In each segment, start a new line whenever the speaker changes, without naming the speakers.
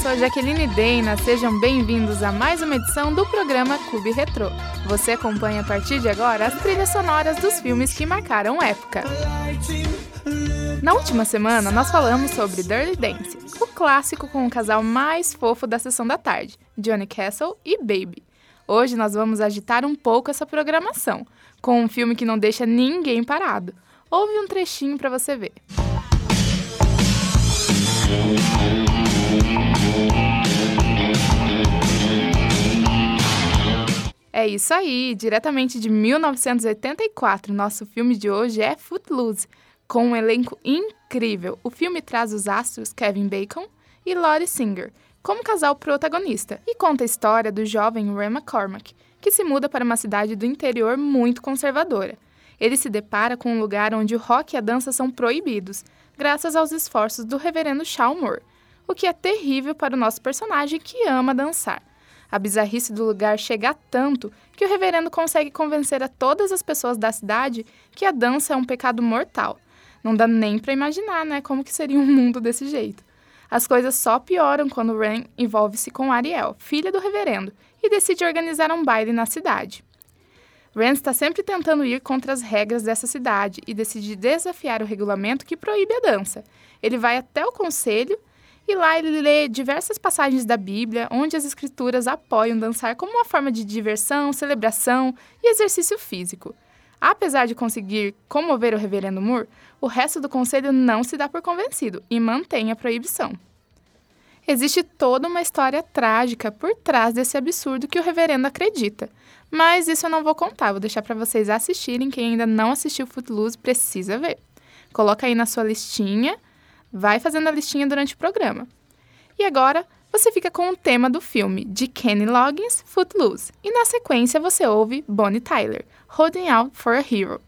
sou a Jaqueline Deina, sejam bem-vindos a mais uma edição do programa Clube Retrô. Você acompanha a partir de agora as trilhas sonoras dos filmes que marcaram época. Na última semana, nós falamos sobre Dirty Dancing, o clássico com o casal mais fofo da sessão da tarde, Johnny Castle e Baby. Hoje nós vamos agitar um pouco essa programação, com um filme que não deixa ninguém parado. Ouve um trechinho para você ver. É isso aí, diretamente de 1984, nosso filme de hoje é Footloose, com um elenco incrível. O filme traz os astros Kevin Bacon e Lori Singer como casal protagonista e conta a história do jovem Ray McCormack, que se muda para uma cidade do interior muito conservadora. Ele se depara com um lugar onde o rock e a dança são proibidos, graças aos esforços do reverendo Shawn Moore, o que é terrível para o nosso personagem que ama dançar. A bizarrice do lugar chega a tanto que o reverendo consegue convencer a todas as pessoas da cidade que a dança é um pecado mortal. Não dá nem para imaginar, né, como que seria um mundo desse jeito. As coisas só pioram quando Ren envolve-se com Ariel, filha do reverendo, e decide organizar um baile na cidade. Ren está sempre tentando ir contra as regras dessa cidade e decide desafiar o regulamento que proíbe a dança. Ele vai até o conselho e lá ele lê diversas passagens da Bíblia, onde as escrituras apoiam dançar como uma forma de diversão, celebração e exercício físico. Apesar de conseguir comover o reverendo Moore, o resto do conselho não se dá por convencido e mantém a proibição. Existe toda uma história trágica por trás desse absurdo que o reverendo acredita. Mas isso eu não vou contar, vou deixar para vocês assistirem. Quem ainda não assistiu Footloose precisa ver. Coloca aí na sua listinha, vai fazendo a listinha durante o programa. E agora você fica com o tema do filme de Kenny Loggins, Footloose. E na sequência você ouve Bonnie Tyler, Holding Out for a Hero.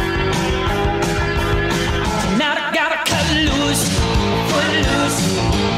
Footloose,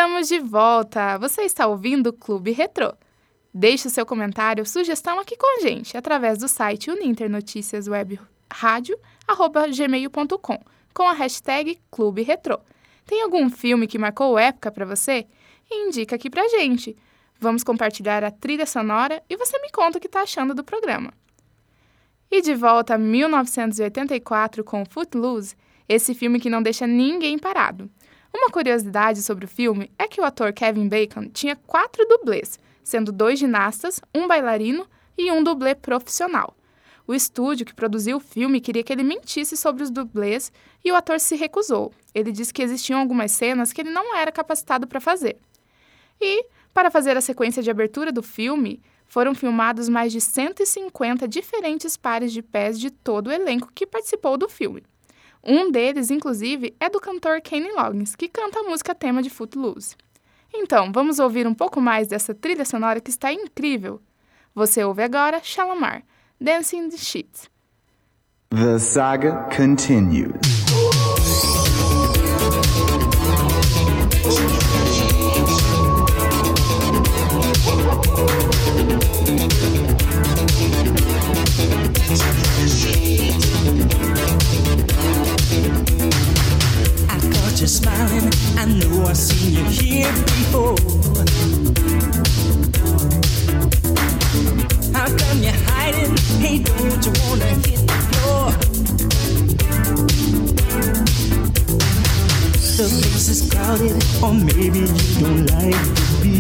Estamos de volta! Você está ouvindo o Clube Retrô. Deixe o seu comentário ou sugestão aqui com a gente, através do site uninternotíciaswebradio@gmail.com, com a hashtag Clube Retrô. Tem algum filme que marcou época para você? Indica aqui pra gente. Vamos compartilhar a trilha sonora e você me conta o que está achando do programa. E de volta a 1984 com Footloose, esse filme que não deixa ninguém parado. Uma curiosidade sobre o filme é que o ator Kevin Bacon tinha 4 dublês, sendo 2 ginastas, um bailarino e um dublê profissional. O estúdio que produziu o filme queria que ele mentisse sobre os dublês e o ator se recusou. Ele disse que existiam algumas cenas que ele não era capacitado para fazer. E, para fazer a sequência de abertura do filme, foram filmados mais de 150 diferentes pares de pés de todo o elenco que participou do filme. Um deles, inclusive, é do cantor Kenny Loggins, que canta a música tema de Footloose. Então, vamos ouvir um pouco mais dessa trilha sonora que está incrível. Você ouve agora Shalamar, Dancing in the Sheets.
The saga continues.
You're smiling, I know I've seen you here before. How come you're hiding? Hey, don't you wanna hit the floor? The place is crowded, or maybe you don't like to be.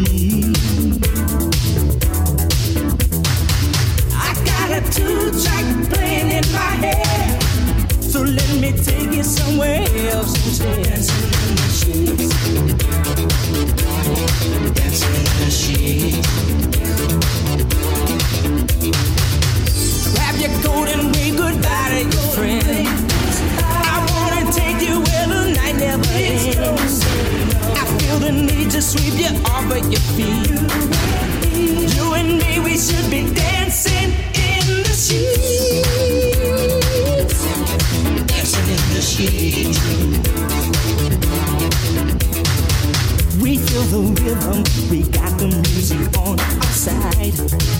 I got a 2-track playing in my head, so let me take you somewhere else instead. Dancing in the sheets, dancing in the sheets. Grab your coat and wave goodbye to your friend. I wanna take you where the night never ends. I feel the need to sweep you off of your feet. You and me, we should be dancing in the sheets. Dancing in the sheets. We feel the rhythm, we got the music on our side.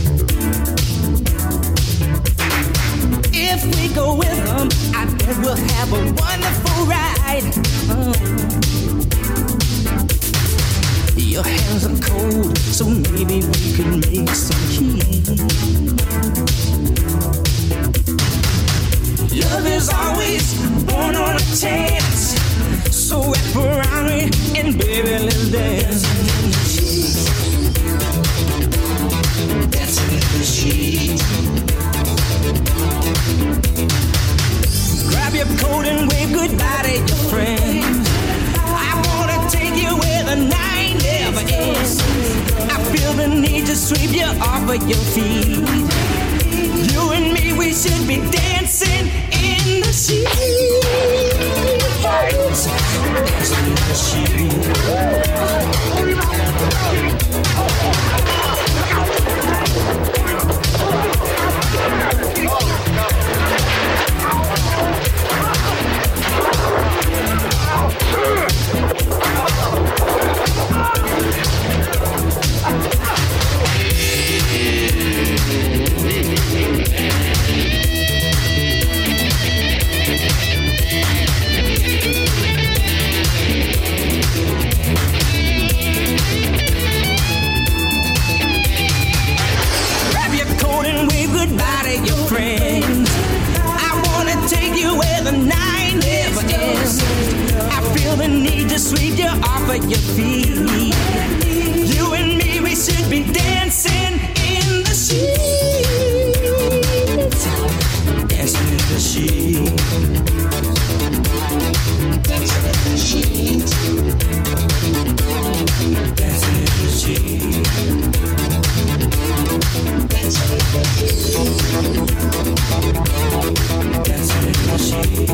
If we go with them, I bet we'll have a wonderful ride. Your hands are cold, so maybe we could make some heat. Love is always born on a chance, so wrap around me and baby let's dance. Dancing in the sheets. Grab your coat and wave goodbye to your friend. I wanna take you where the night never ends. I feel the need to sweep you off of your feet. You and me, we should be dancing in the sheets. Dancing in the sheets. Sweep you off of your feet. You and me, we should be dancing in the sheets. Dancing in the sheets. Dancing in the sheets. Dancing in the sheets. Dancing in the sheets. Dancing in the sheets.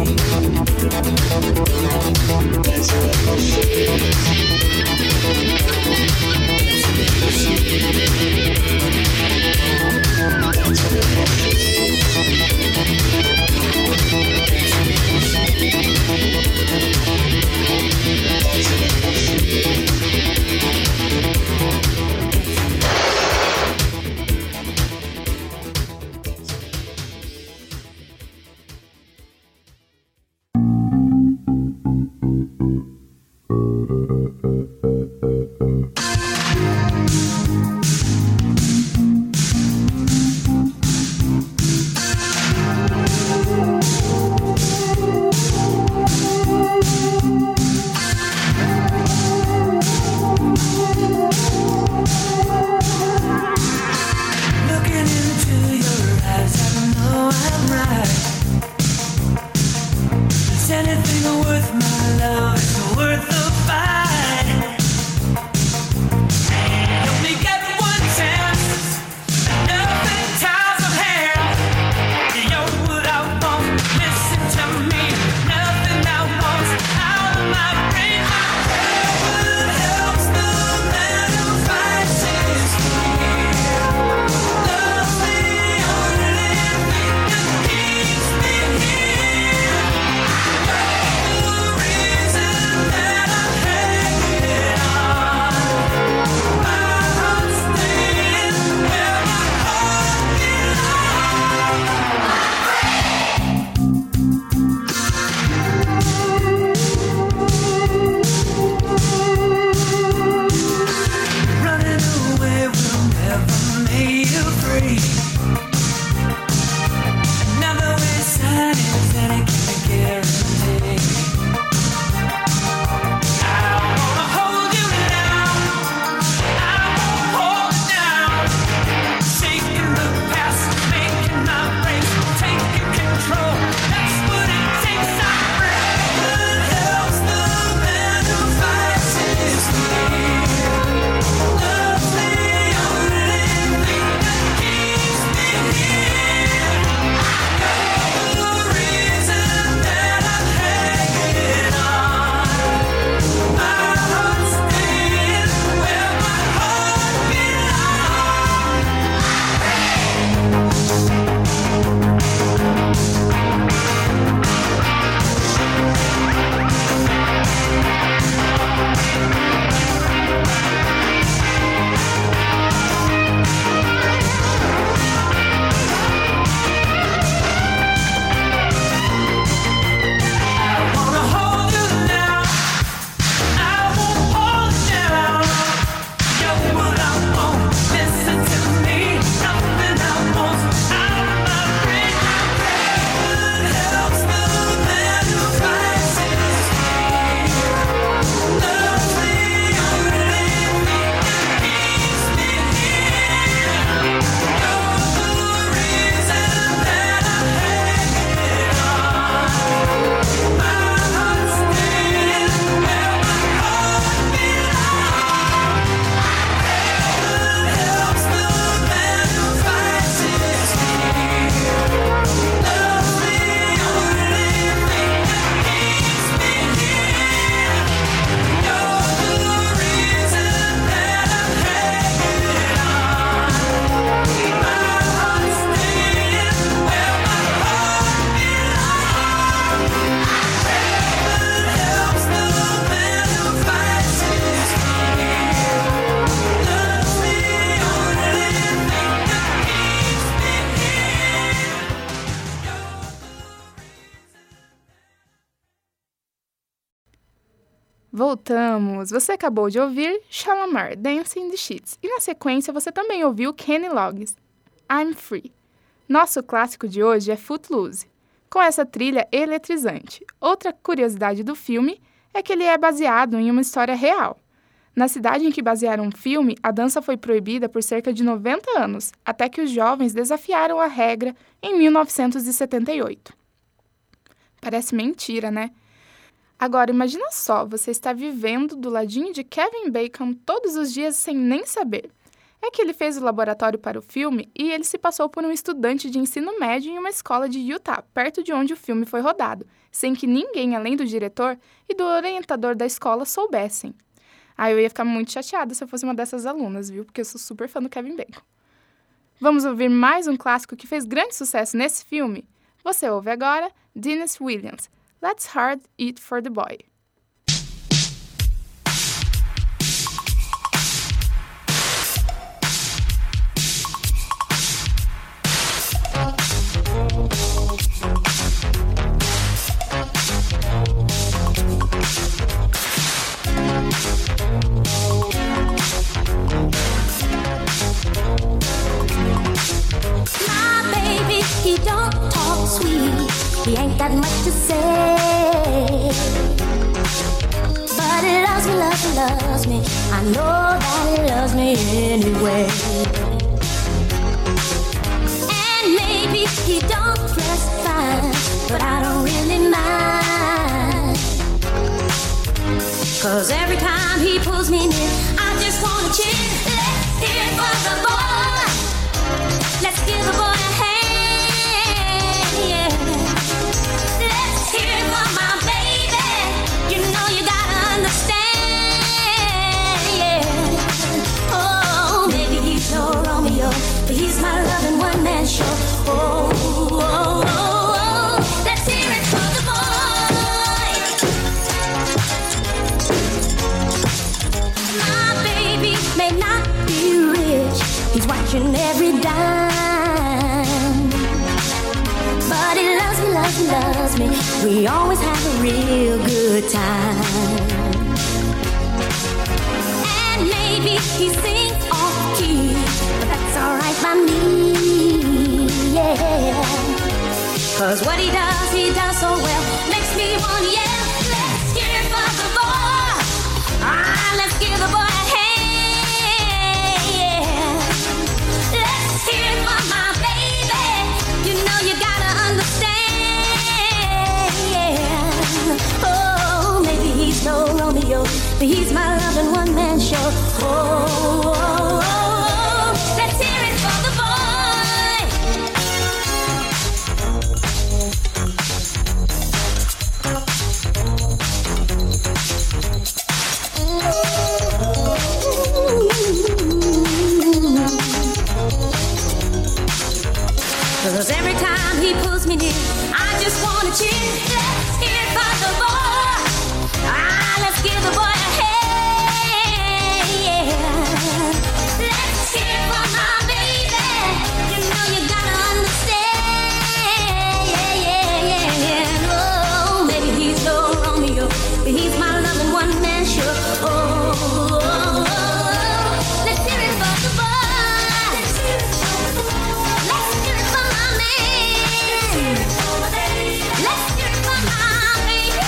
Dancing in the sheets. Looking into your eyes, I know I'm right. Is anything worth my love? Is it worth the fight? Help me get one chance. Nothing ties of hand. You're what I want. Listen to me. Nothing I want out of my brain. What helps the man who fights his fear? Love's the only thing that keeps me here. You're the reason that I'm hanging on. My heart's staying where my heart running away will never make you free. Another way sign is any kind of guarantee. I wanna hold you now. I won't hold it down. Shaking the past, making my brains, taking control. That's what it takes. I pray. What helps the man who fights his fear? Love's the only thing that keeps me here. You're the reason that I'm hanging on. My heart's staying where my heart I wanna hold you now. I won't hold it down. You're what I want. Listen to me. Nothing I want out of my brain. What helps the man who fights his fear? Love's the only thing that keeps me here. You're the reason that I'm hanging on. My heart's staying where my heart belongs. What helps the man who fights his fear? Love's the only thing that keeps me here. You're the reason that I'm hanging on. My heart's staying where my heart belongs. What helps the man who fights his fear? Love's the only thing that keeps me here.
Voltamos! Você acabou de ouvir Shalamar, Dancing in the Sheets. E na sequência você também ouviu Kenny Loggins, I'm Free. Nosso clássico de hoje é Footloose, com essa trilha eletrizante. Outra curiosidade do filme é que ele é baseado em uma história real. Na cidade em que basearam o filme, a dança foi proibida por cerca de 90 anos, até que os jovens desafiaram a regra em 1978. Parece mentira, né? Agora, imagina só, você está vivendo do ladinho de Kevin Bacon todos os dias sem nem saber. É que ele fez o laboratório para o filme e ele se passou por um estudante de ensino médio em uma escola de Utah, perto de onde o filme foi rodado, sem que ninguém além do diretor e do orientador da escola soubessem. Eu ia ficar muito chateada se eu fosse uma dessas alunas, viu? Porque eu sou super fã do Kevin Bacon. Vamos ouvir mais um clássico que fez grande sucesso nesse filme? Você ouve agora Dennis Williams, Let's Hard It for the Boy.
My baby, he don't talk sweet. He ain't got much to say. But he loves me, loves me, loves me. I know that he loves me anyway. but I don't really mind. 'Cause every time he pulls me near, I just wanna cheer. Let's hear it for the boy. Let's give the boy a hand, yeah. Let's hear it for my baby. You know you gotta understand, yeah. Oh, maybe he's no Romeo, but he's my loving one-man show. Oh, oh, oh, oh. Let's hear it for the boy. My baby may not be rich, he's watching every dime, but he loves me, loves me, loves me. We always have a real good time. And maybe he sings off key, but that's alright by me, yeah. 'Cause what he does so well, makes me wanna yell. Let's hear it for the boy. Ah, let's give the boy a hand, yeah. Let's hear it for my baby. You know you gotta understand, yeah. Oh, maybe he's no Romeo, but he's my loving one-man show. Oh, oh, oh, oh. Let's hear it for the boy. Cause every time he pulls me near, I just wanna cheer. Let's hear it for the boy. Ah, let's give the boy a hand, yeah. Let's hear it for my baby. You know you gotta understand, yeah, yeah, yeah, yeah. Oh, maybe he's no Romeo, but he's my loving one-man show. Oh, oh, oh, oh. Let's hear it for the boy. Let's hear it for the boy. Let's hear it for my man. Let's hear it for my baby.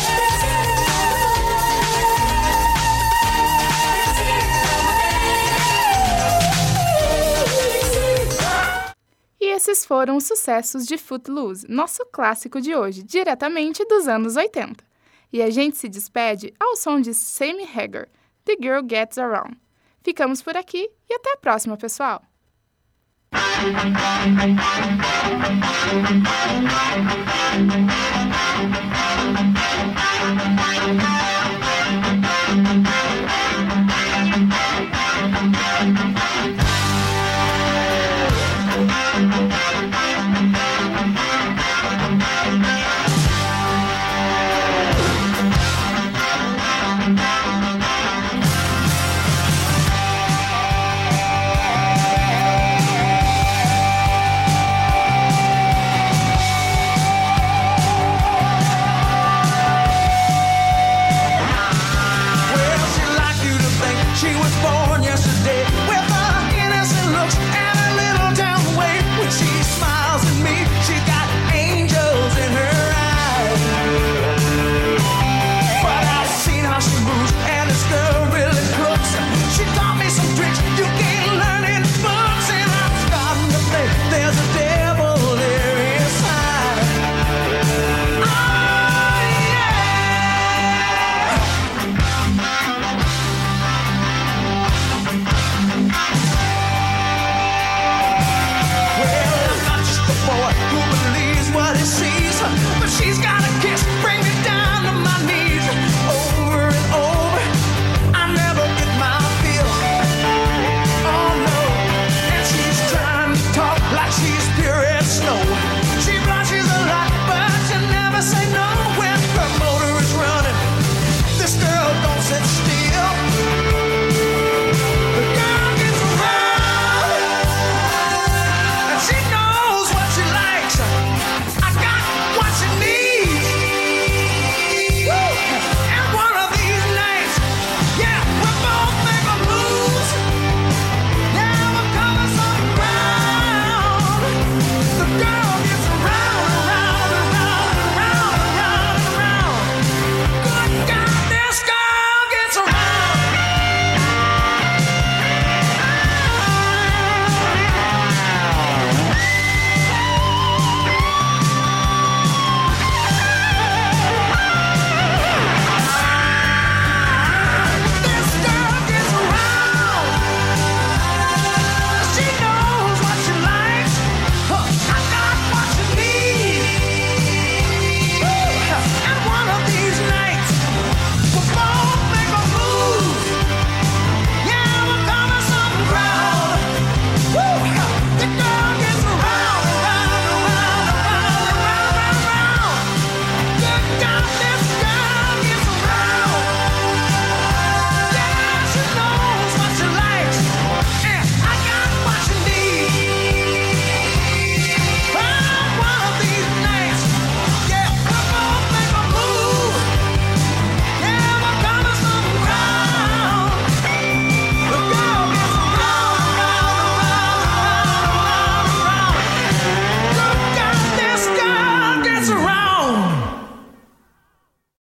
E esses foram os sucessos de Footloose, nosso clássico de hoje, diretamente dos anos 80. E a gente se despede ao som de Sammy Hagar, The Girl Gets Around. Ficamos por aqui e até a próxima, pessoal!